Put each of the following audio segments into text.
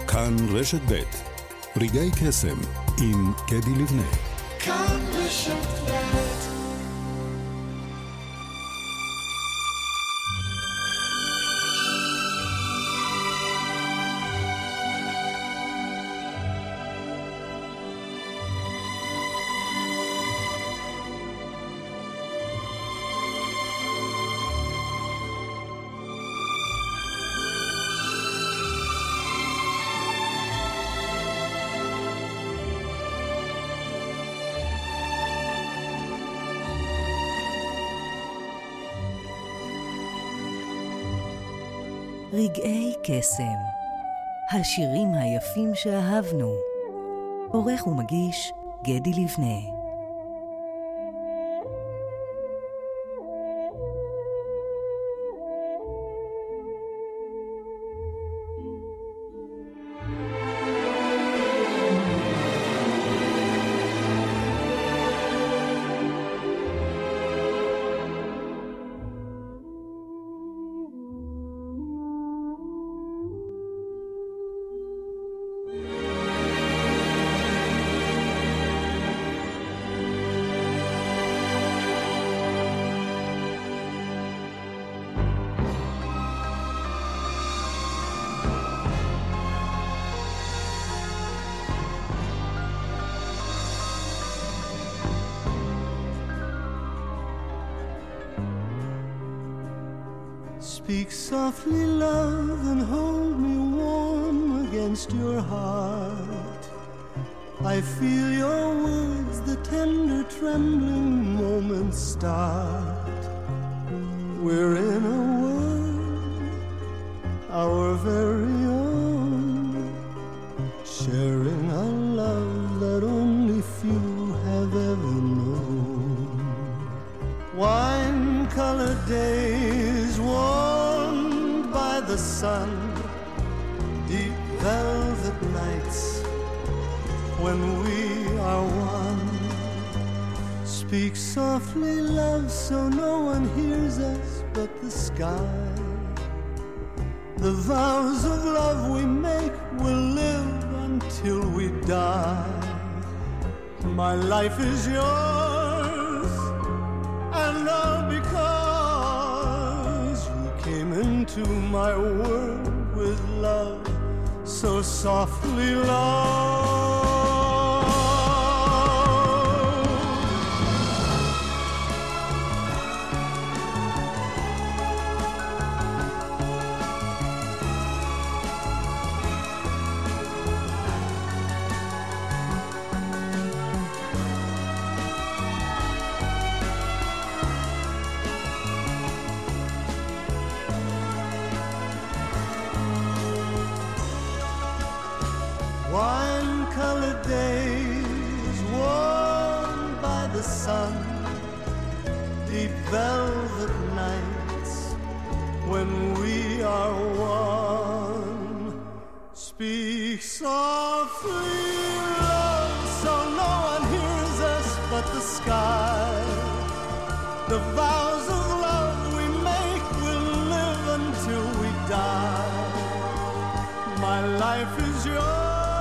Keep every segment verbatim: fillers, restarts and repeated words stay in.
כאן רשת ב' רגעי קסם עם קדי לבנה. כאן רשת ב'. רגעי קסם, השירים היפים שאהבנו. עורך ומגיש גדי לבנה. Speak softly, love, and hold me warm against your heart. I feel your words, the tender trembling moments start. We're in a world, our very own, sharing a love that only few have ever known. Wine-colored days, warmed by the sun, deep velvet nights when we are one. Speak softly, love, so no one hears us but the sky. The vows of love we make will live until we die. My life is yours, and all because you came into my world with love, so softly, love. Wine-colored days, warmed by the sun, deep velvet nights when we are one. Speak softly, love, so no one hears us but the sky. The vows of love we make will live until we die. My life is yours,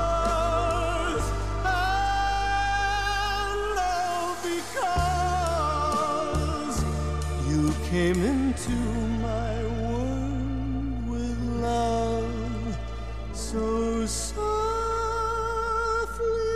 came into my world with love, so softly,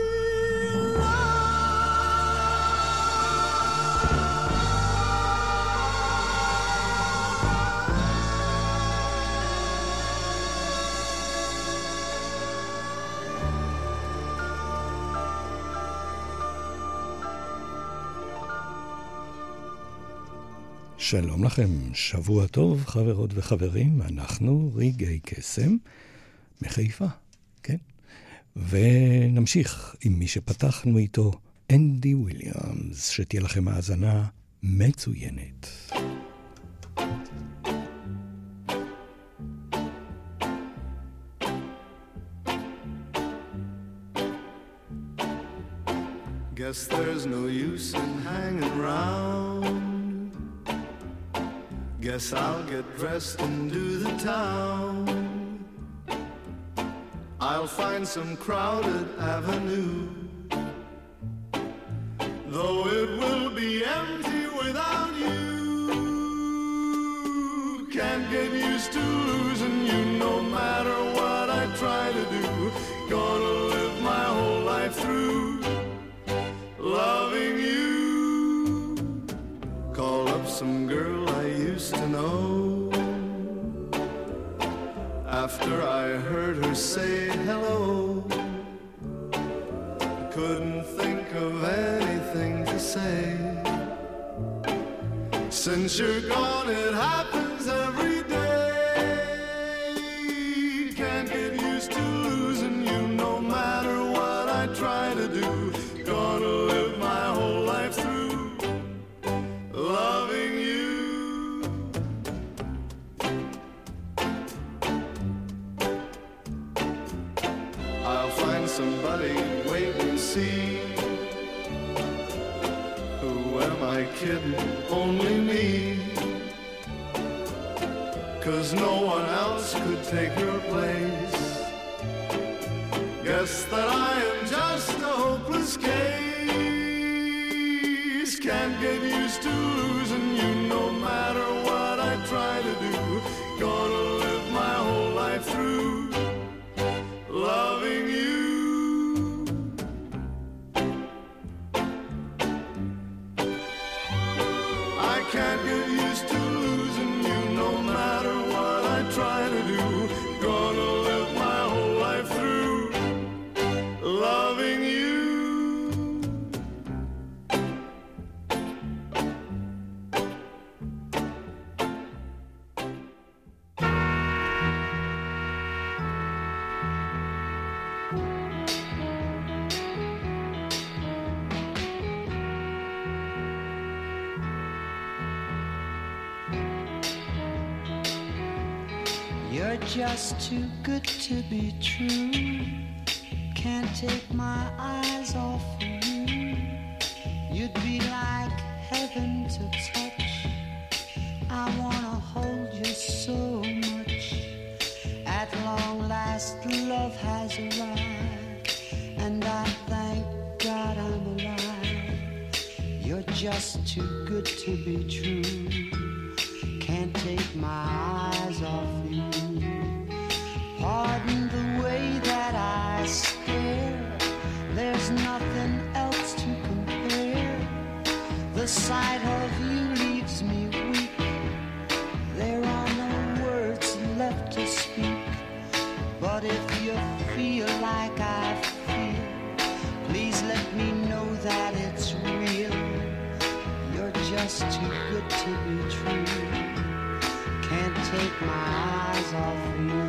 שלום לכם, שבוע טוב חברות וחברים, אנחנו רגעי קסם מחיפה, כן? ונמשיך עם מי שפתחנו איתו, אנדי וויליאמס, שתהיה לכם האזנה מצוינת. Guess there's no use in hanging round. Guess I'll get dressed and do the town. I'll find some crowded avenue, though it will be empty without you. Can't get used to losing you no matter what I try to do. Gonna live my whole life through loving you. Call up some girl I used to know. After I heard her say hello, couldn't think of anything to say. Since you're gone, it happens every day. Can't get used to losing you no matter what I try to do. Gonna live my whole life through loving you. I'll find somebody, wait and see. Who am I kidding? Only me. 'Cause no one else could take your place. Guess that I am just a hopeless case. Can't get used to losing you no matter what I try to do. Gonna live my whole life through loving you. I can't get used to losing you no matter what I try to do. Gonna live my whole life through loving you. You're just too good to be true. Can't take my eyes off of you. You'd be like heaven to touch. I wanna hold you so much. At long last, love has arrived, and I thank God I'm alive. You're just too good to be true. Can't take my eyes off you. Pardon the way that I stare. There's nothing else to compare. The sight of you leaves me weak. There are no words left to speak. But if you feel like I feel, please let me know that it's real. You're just too good to be true. Can't take my eyes off you.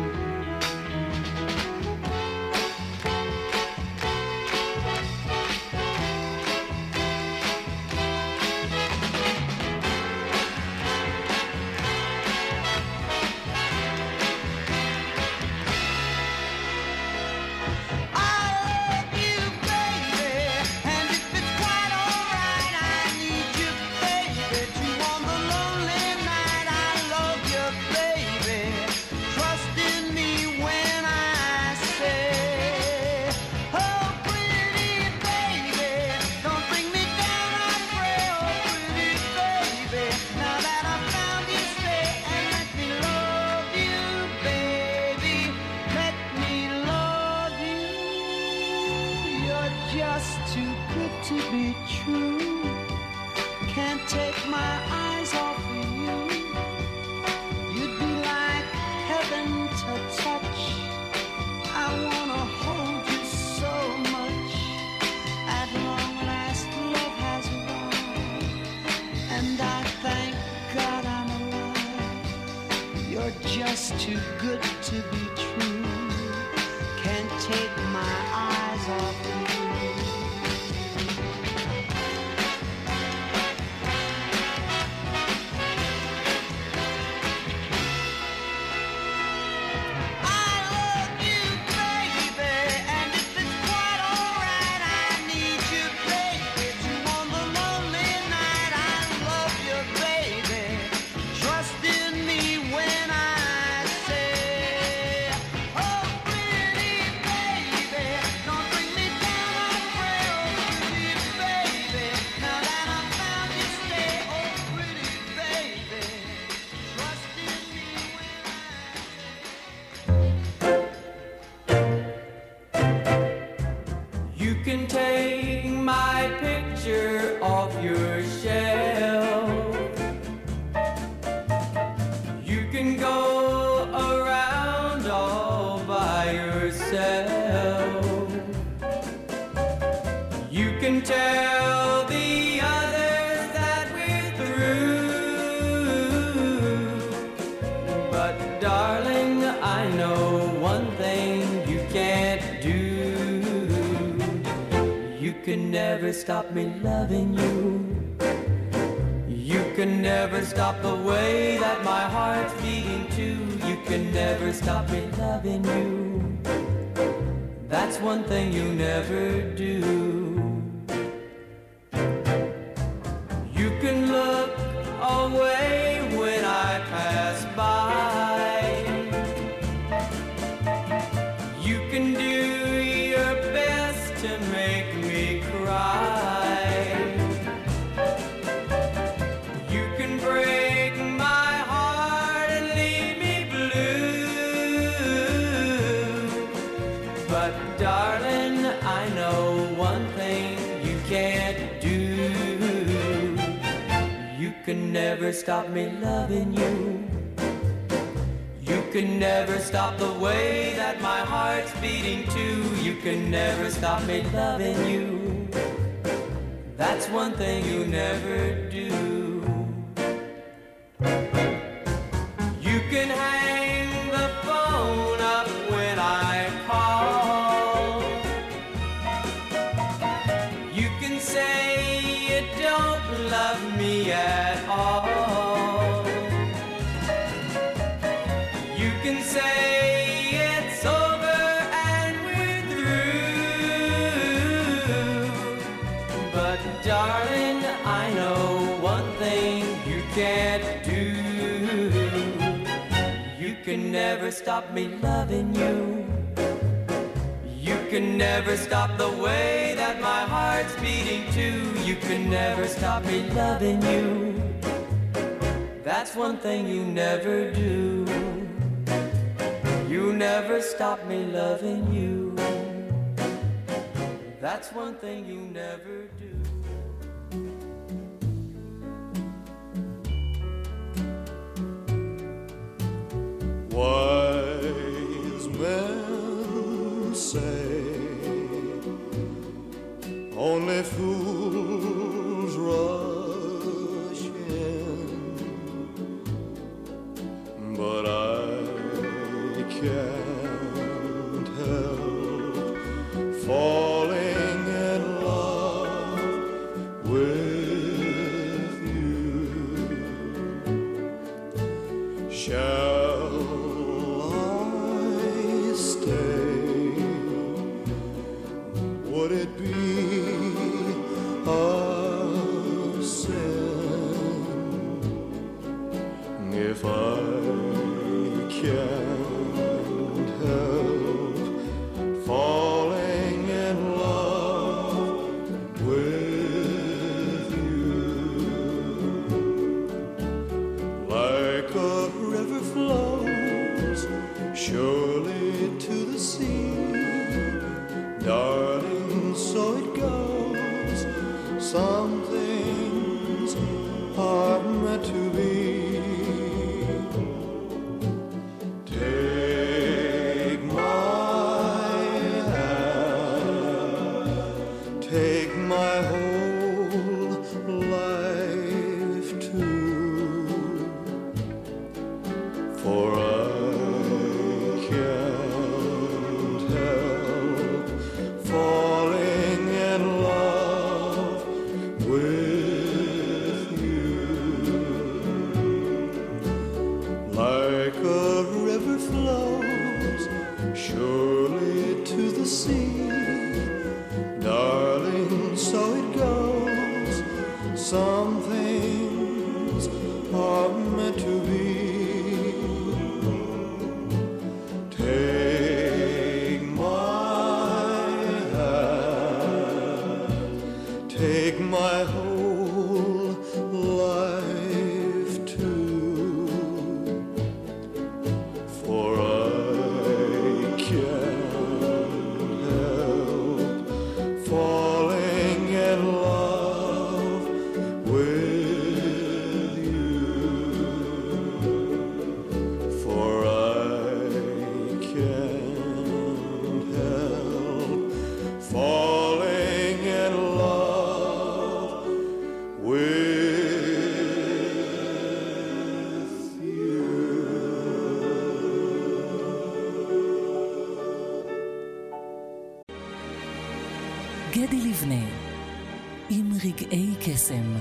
Just too good to be true. Can't take my eyes off you. Trust in me when I say, oh, pretty can never stop me loving you. You can never stop the way that my heart's beating too. You can never stop me loving you. That's one thing you never do. You can look away when I pass by. You can do your best to make me cry. You can break my heart and leave me blue. But darling, I know one thing you can't do. You can never stop me loving you. You can never stop the way that my heart's beating too. You can never stop me loving you. That's one thing you never do. You can hang the phone up when I call. You can say you don't love me at all. You can say it's over and we're through. But darling, I know one thing you can't do. You can never stop me loving you. You can never stop the way that my heart's beating too. You can never stop me loving you. That's one thing you never do. You never stop me loving you. That's one thing you never do. Wise men say only fools rush in, but I can't help falling in love with you. Shall I stay? Would it be a sin if I can't help falling in love with you? Like a river flows surely to the sea, darling, so it goes. Some things are meant to be. Take my hand, take my whole life too, for I can't help falling in love with you. Like a river flows surely to the sea, darling, so it goes. Some things are meant to be. Take my hand, take my whole life too, for I can't גדי לבנה עם רגעי קסם.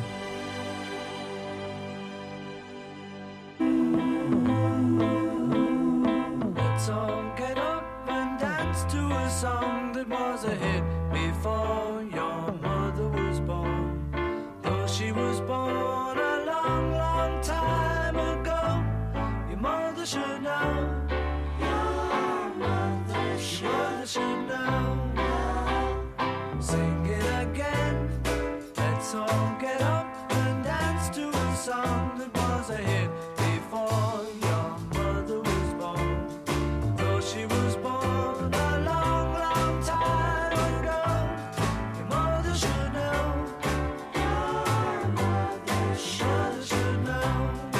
Let's all get up and dance to a song that was a hit before your mother was born. Though she was born a long, long time ago, your mother should know. Your mother should, your mother should know. Sing it again. Let's all get up and dance to a song that was a hit before your mother was born. Though she was born a long, long time ago, your mother should know. Your mother should, should know.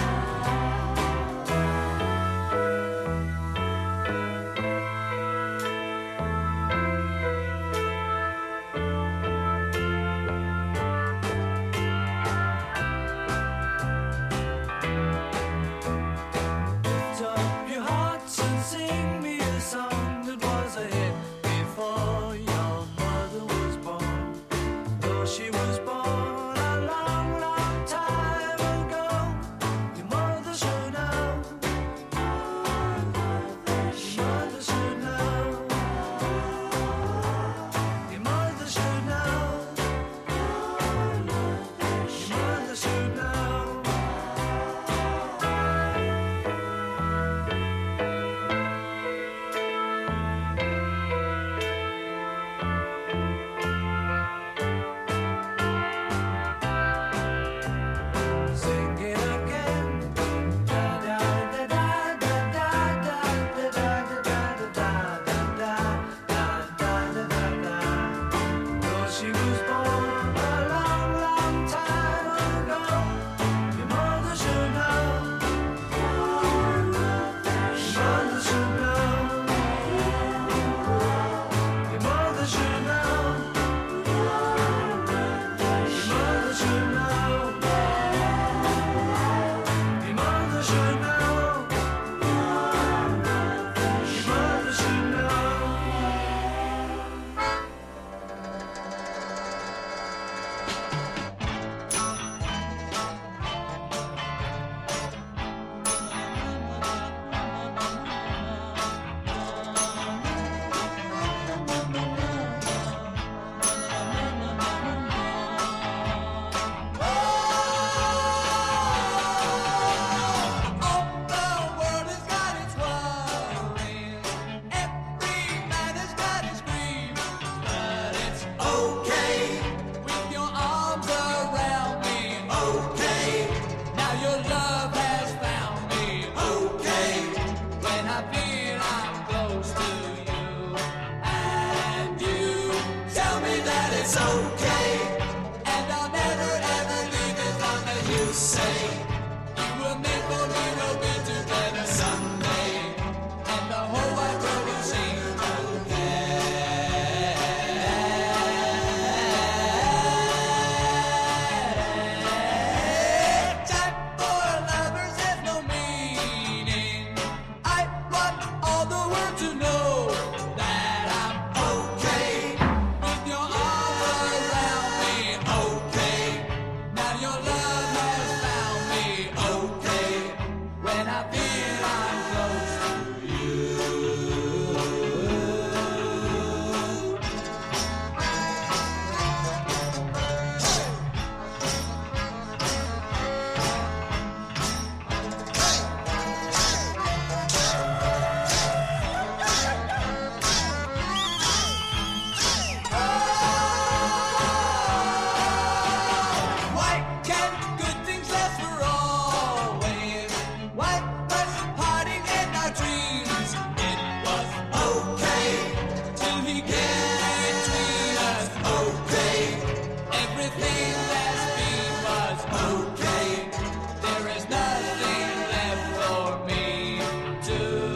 Lift up your hearts and sing me a song that was a hit before your mother was born. Though she was born a long, long time ago, your mother should know. Your mother should know. Your mother should know. Your mother should know. Sing it again. Da da da da da da da da da da da da da da da da da. Though she was born a long, long time ago, your mother should know. Your mother should know. Your mother should know. Your mother should know. Your mother should know. Your mother should know. Why can't good things last for always? Why was parting in our dreams? It was okay till he came between us. Okay, everything that's been was okay. There is nothing left for me to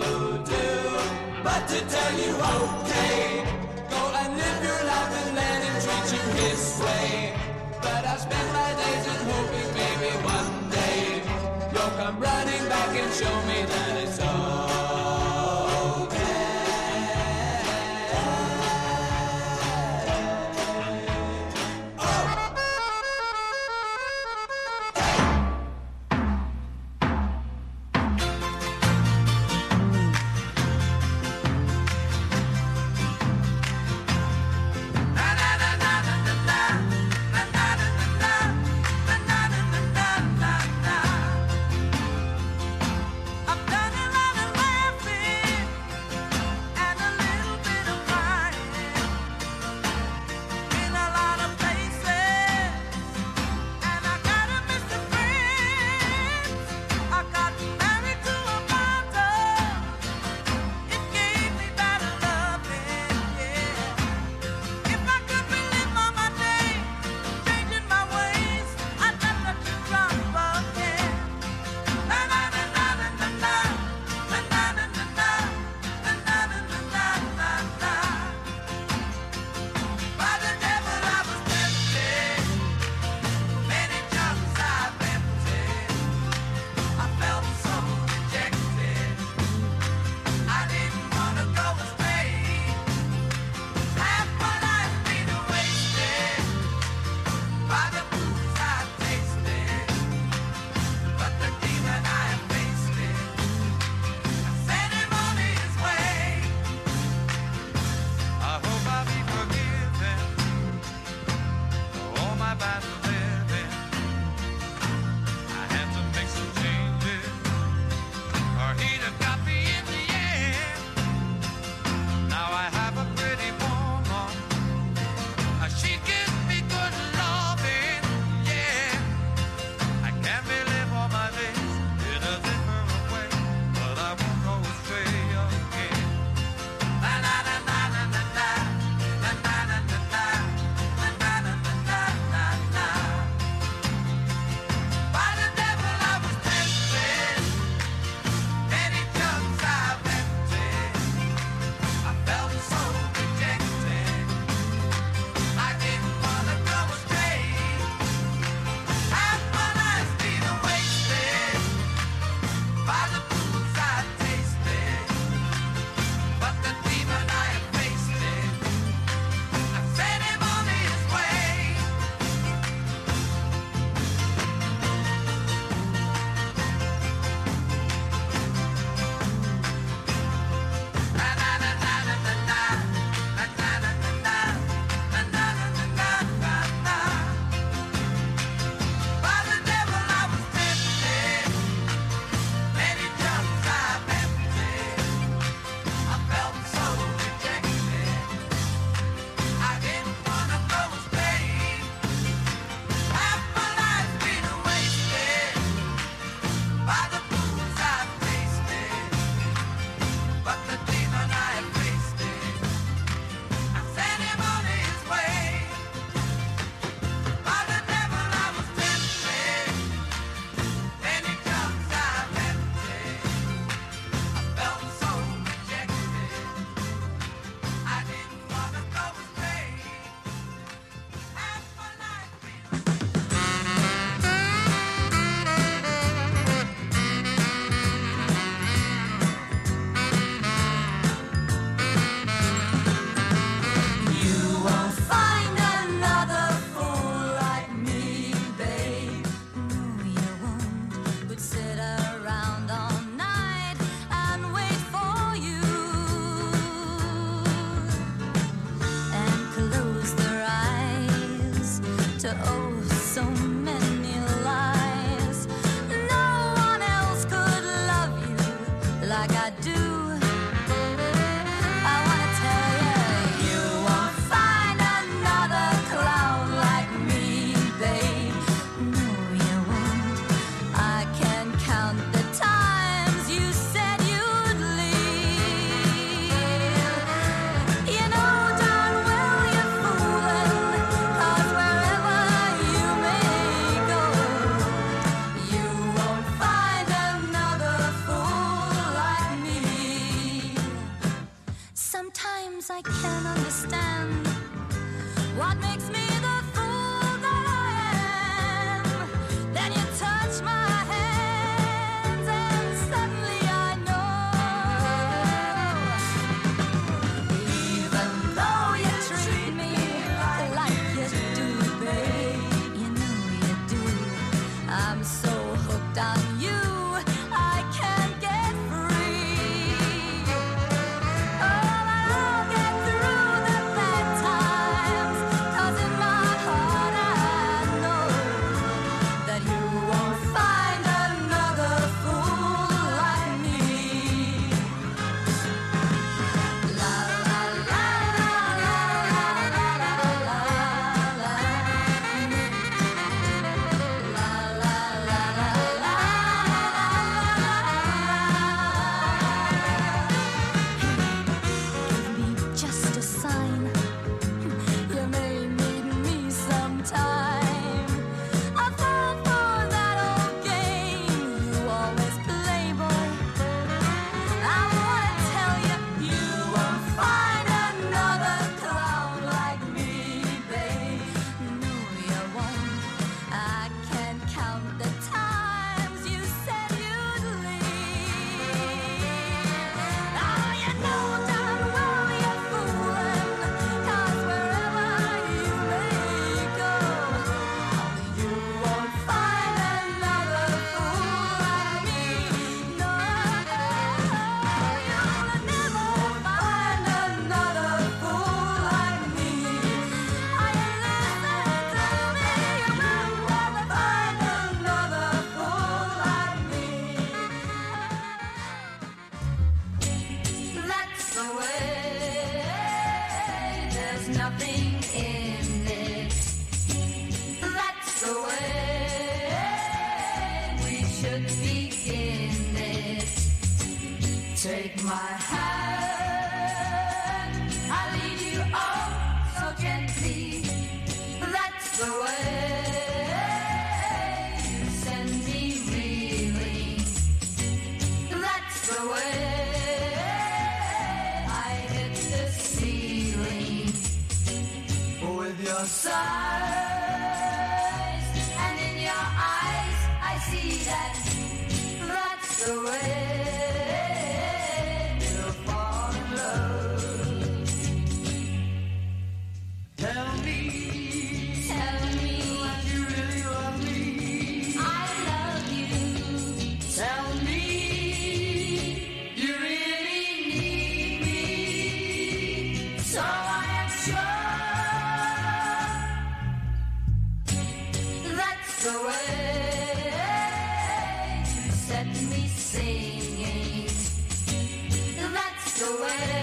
do but to tell you okay. Go and live your life and let him treat you his way. But I spend my days in hoping maybe one day you'll come running back and show me that it's okay. Sometimes I can't understand what makes me the fool that I am. Then you touch my hands and suddenly I know. Even though you treat me like you do, babe, you know you do. I'm so hooked on you, I can't get free. Oh, but I'll get through the bad times, 'cause in my heart I know that you won't find another fool like me. La la la la la la la la la la. La la la la la. Give me just a sign. You may need me sometime. I fall for that old game you always play, boy. I wanna tll you, you won't find another clown like me, babe. No, you won't. I can't count the times you said you'd leave. Oh, you know darn well you're fooling, 'cause wherever you may go, you won't find another fool like me. No, you'll never find another fool like me. Are you listening to me? You will never find another fool like me. That's the way. There's nothing in it. That's the way we should begin it. Take my hand, I'll lead you on so gently. That's the way you send me reeling. That's the way I hit the ceiling. With your sighs and in your eyes I see that. That's the way we'll fall in love. Tell me, tell me that you really love me. I love you. Tell me you really need me. So I am sure that's the way you set me singing. That's the way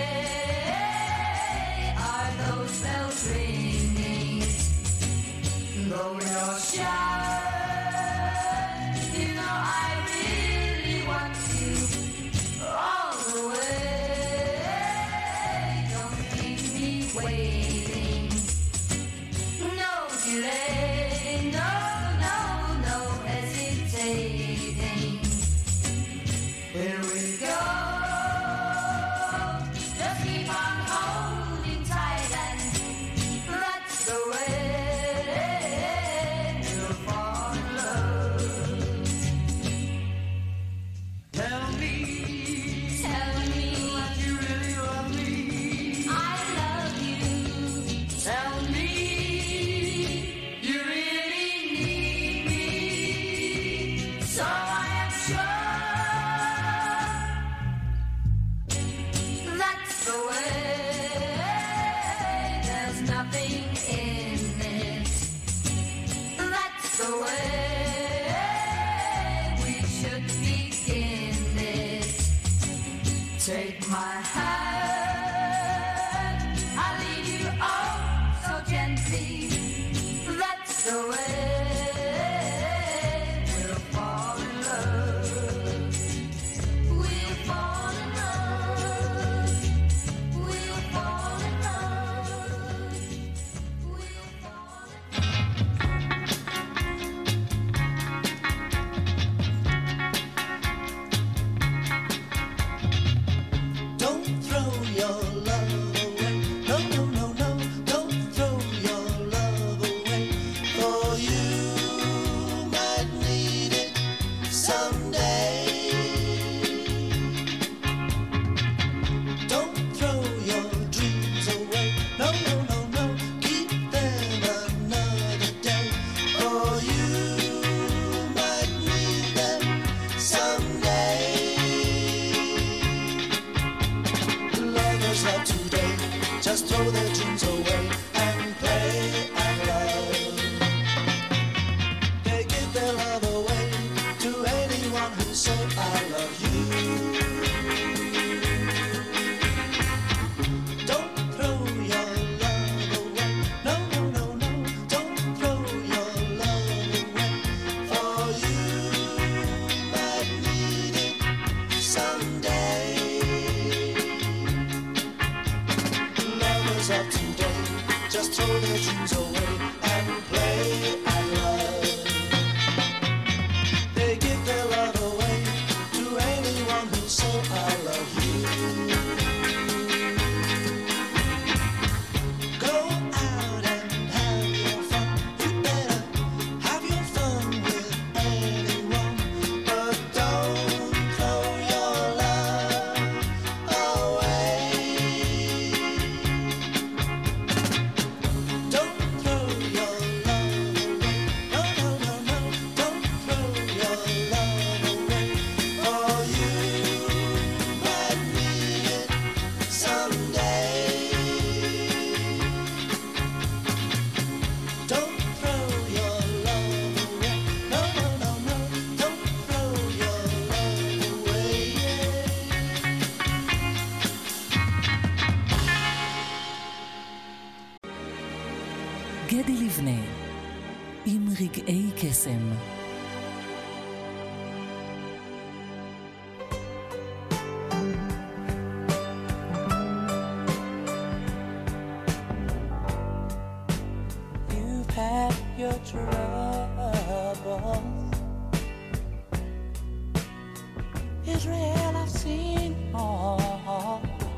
are those bells ringing. Though you're shy, you know I really want you all the way. Don't keep me waiting. No delay, no, no, no hesitating. Here we go. Just keep on holding tight, and that's the way we'll fall in love. Tell me, tell me that you really love me. I love you. Tell me you really need me. So I am sure that's the way. There's nothing in it. That's the way we should begin it. Take my hand, I'll lead you on so gently. That's the way we'll fall in love. We'll fall in love. We'll fall in love. We'll fall in Don't throw your love away. of today. Just throw their dreams away and play at love. They give their love away to anyone who say I love you. Go out and have your fun. You better have your fun with anyone, but don't throw your love away. Don't throw your love away. No, no, no, no. Don't throw your love away. For you might need it someday. Don't throw your love away. No, no, no, no. Don't throw your love away. גדי לבנה עם רגעי קסם. You've had your troubles, Israel, I've seen all,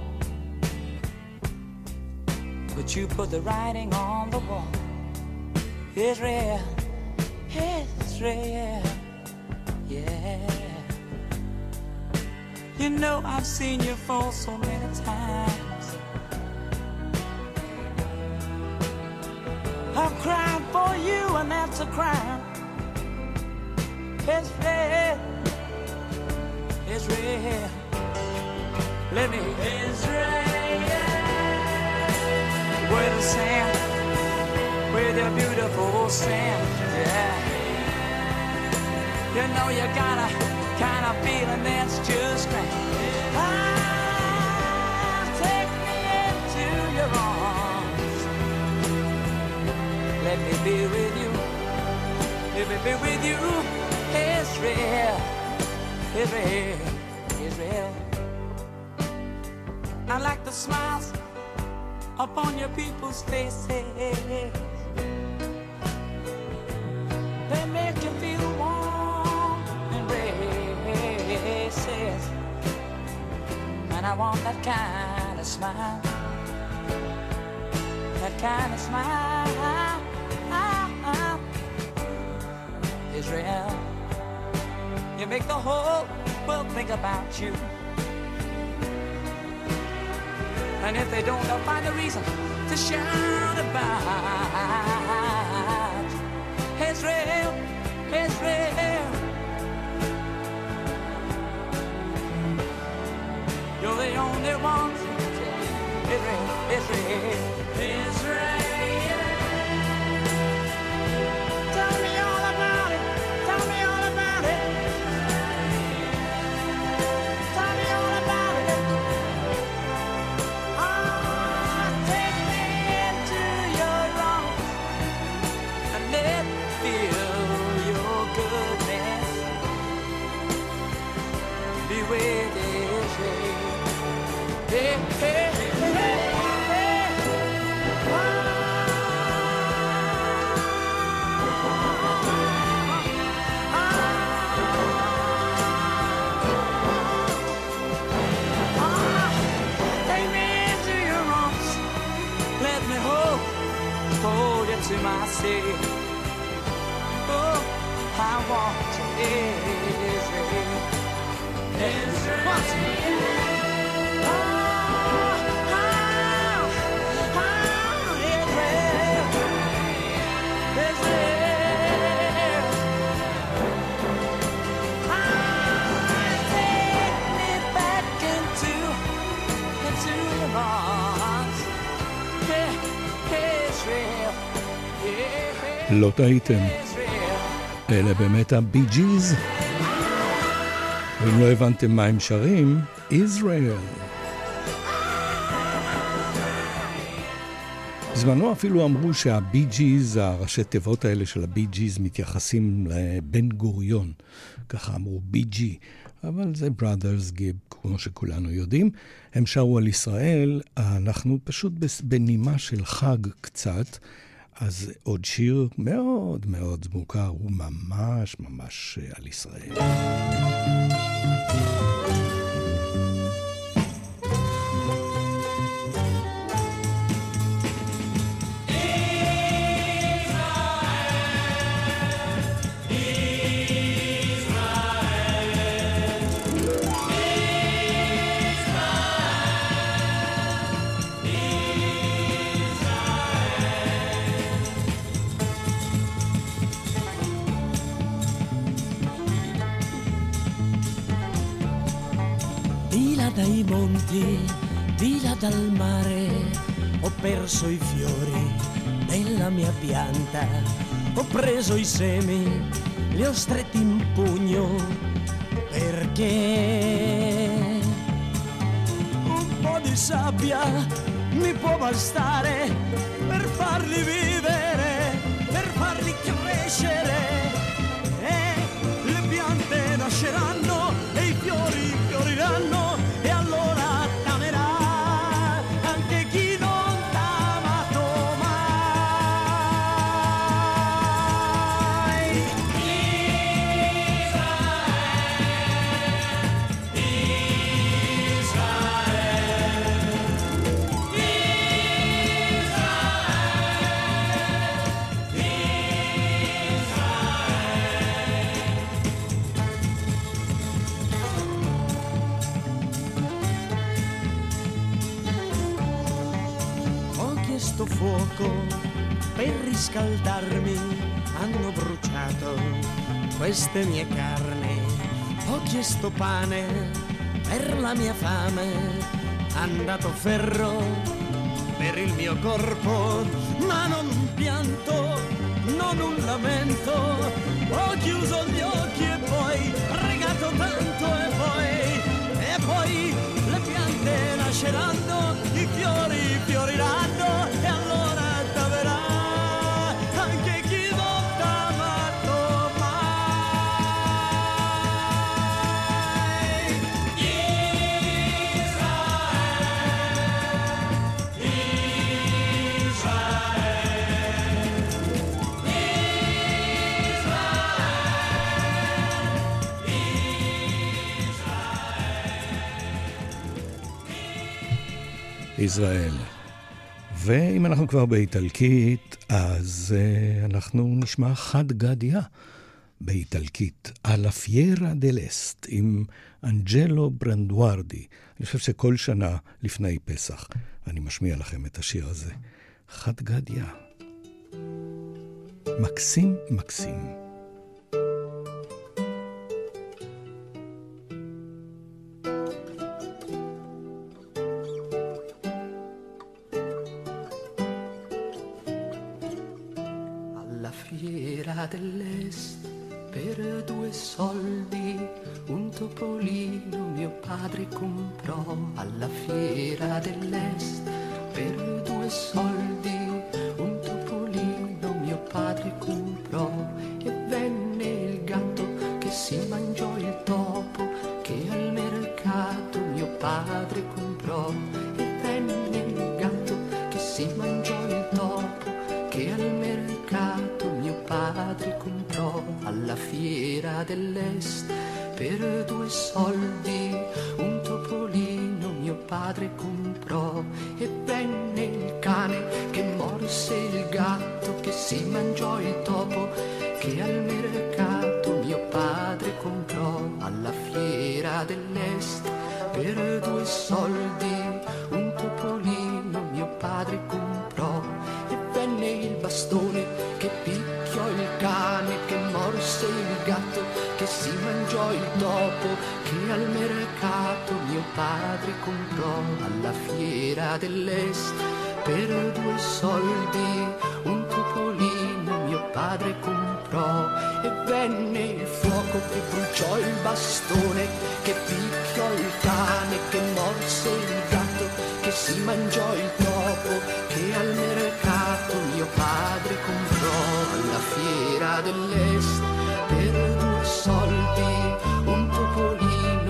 but you put the writing on the wall. Israel, Israel, yeah. You know I've seen you fall so many times. I've cried for you and that's a crime. Israel, Israel, let me Israel, with the sand, with your beautiful sand, yeah. You know you got a kind of feeling that's just great. Ah, take me into your arms. Let me be with you. Let me be with you, Israel, Israel, Israel. I like the smiles upon your people's faces. They make you feel warm and races. And I want that kind of smile, that kind of smile. Israel, you make the whole world think about you. And if they don't, they'll find a reason to shout about Israel, Israel. You're the only ones. Israel, Israel, Israel. Tell me all about it. Tell me all about it. Tell me all about it. Ah, take me into your arms and let me feel your goodness. Be with Israel. Hey, hey, hey, hey. Take me into your arms. Let me hold, hold you to myself. Oh, I want to Israel. Israel. לא טעיתם, אלה באמת הבי ג'יז. ואם לא הבנתם מה הם שרים, Israel. בזמנו אפילו אמרו שהבי ג'יז, הראשי תיבות האלה של הבי ג'יז מתייחסים לבן גוריון, ככה אמרו בי ג'י, אבל זה Brothers גיב, כמו שכולנו יודעים. הם שרו על ישראל, אנחנו פשוט בנימה של חג קצת, אז עוד שיר מאוד מאוד מוכר, הוא ממש ממש על ישראל. Dai monti, di là dal mare, ho perso i fiori della mia pianta, ho preso i semi, li ho stretti in pugno, perché un po' di sabbia mi può bastare per farli vivere, per farli crescere, e le piante nasceranno e i fiori fioriranno. Fuoco per riscaldarmi, hanno bruciato queste mie carni. Ho chiesto pane per la mia fame, han dato ferro per il mio corpo, ma non pianto, non un lamento. Ho chiuso gli occhi e poi pregato tanto e poi, e poi le piante nasceranno, i fiori fioriranno e allora t'averà anche chi non t'ha amato mai. Israele, Israele, ישראל. ואם אנחנו כבר באיטלקית, אז uh, אנחנו נשמע חד גדיה באיטלקית, על הפיירה דלסט, עם אנג'לו ברנדוארדי. אני חושב שכל שנה לפני פסח אני משמיע לכם את השיר הזה. חד גדיה. מקסים, מקסים. Dell'est per due soldi un topolino mio padre comprò. Alla fiera dell'est per due soldi un topolino mio padre comprò, e venne il gatto che si mangiò il topo che al mercato mio padre comprò, e venne il gatto che si mangiò il topo che al mercato mio padre comprò. Alla fiera dell'est per due soldi un topolino mio padre comprò, e venne il cane che morse il gatto che si mangiò il topo che al mercato mio padre comprò. Alla fiera dell'est per due soldi un topolino mio padre comprò, e venne il bastone che picchiò il cane che morse il gatto che si mangiò il topo che al mercato mio padre comprò. Alla fiera dell'est per due soldi un topolino mio padre comprò, e venne il fuoco che bruciò il bastone che picchiò il cane che morse il gatto che si mangiò il topo che al mercato mio padre comprò. Alla fiera dell'est per due soldi un topolino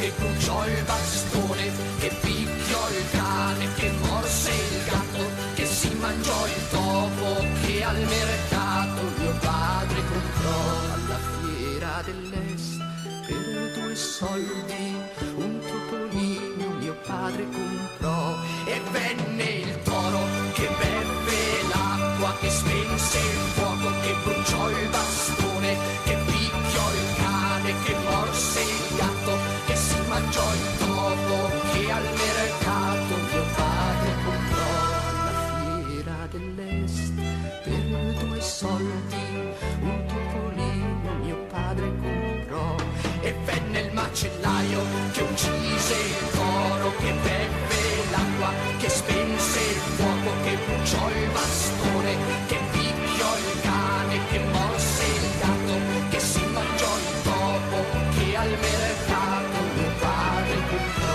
che bruciò il bastone, che picchiò il cane, che morse il gatto, che si mangiò il topo, che al mercato mio padre comprò alla fiera dell'est per due soldi un topolino mio padre comprò. E venne il toro che beve l'acqua, che spense il fuoco, che bruciò il bastone, che picchiò il cane, che morse il gatto, che si mangiò il topo, che al mercato mio padre comprò alla fiera dell'est per due soldi un topolino mio padre comprò. E venne il macellaio che uccise il toro, che beve l'acqua, che spense il fuoco, che bruciò il bastone, che picchiò il cane, che morse il gatto, che si mangiò il topo, che al mercato mio padre comprò.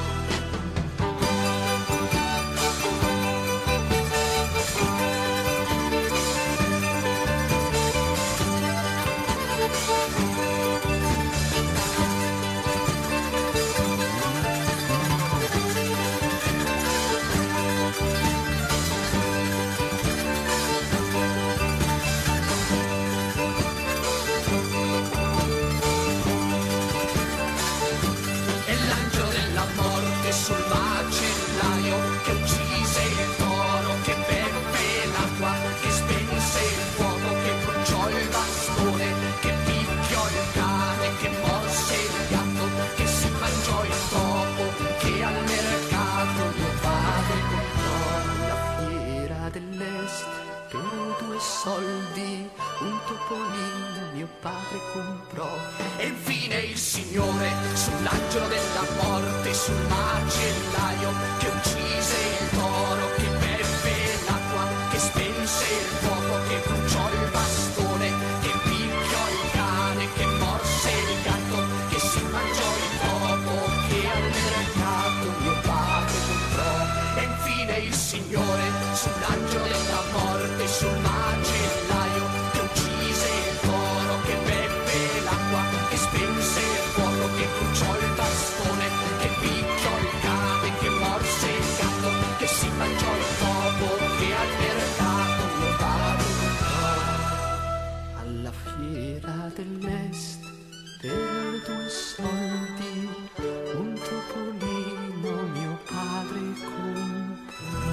Sul macellaio che uccise il toro, che beve l'acqua, che spense il fuoco, che bruciò il bastone, che picchiò il cane, che morse il gatto, che si mangiò il topo, che al mercato mio padre comprò alla fiera dell'est per due soldi un topolino mio padre comprò. E infine il Signore sull'angelo della morte, sul macellaio che uccise il toro, che beve l'acqua, che spense il fuoco, che bruciò il bastone, che picchiò il cane, che morse il gatto, che si mangiò il topo, che al mercato mio padre comprò. E infine il Signore sull'angelo della morte, sul macellaio che uccise il toro, che beve l'acqua, che spense il fuoco, che bruciò il bastone, che picchiò il cane, che morse il gatto, che si mangiò il topo, che al mercato mio padre comprò alla fiera dell'est per due soldi un topolino mio padre comprò.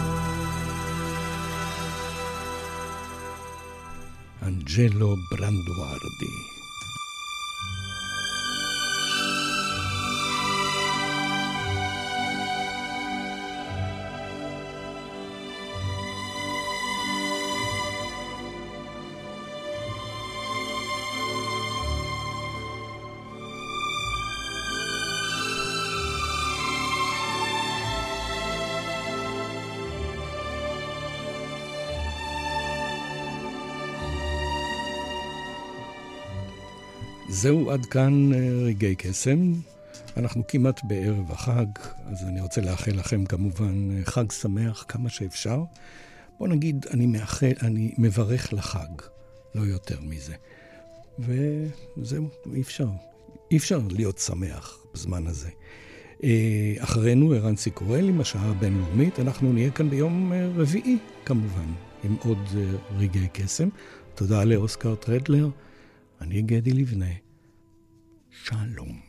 Angelo Branduardi. זהו עד כאן רגעי קסם. אנחנו כמעט בערב החג, אז אני רוצה לאחל לכם כמובן חג שמח כמה שאפשר. בוא נגיד, אני מאחל, אני מברך לחג, לא יותר מזה. וזהו, אי אפשר. אי אפשר להיות שמח בזמן הזה. אחרינו ערנסי קורל עם השעה הבינלאומית. אנחנו נהיה כאן ביום רביעי כמובן, עם עוד רגעי קסם. תודה לאוסקר טרדלר. אני גדי לבנה. שלום.